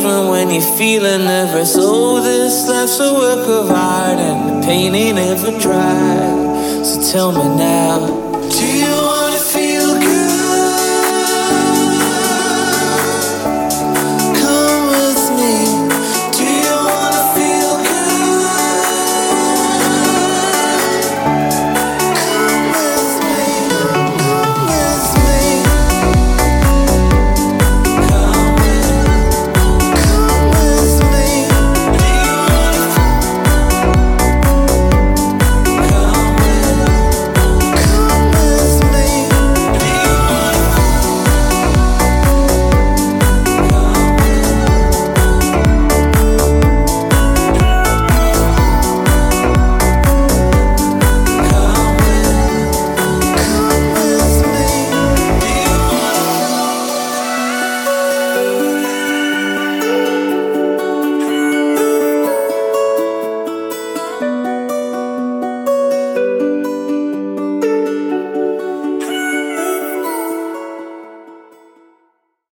even when you're feeling nervous. Oh, this life's a work of art and the pain ain't ever dry. So tell me now, do you want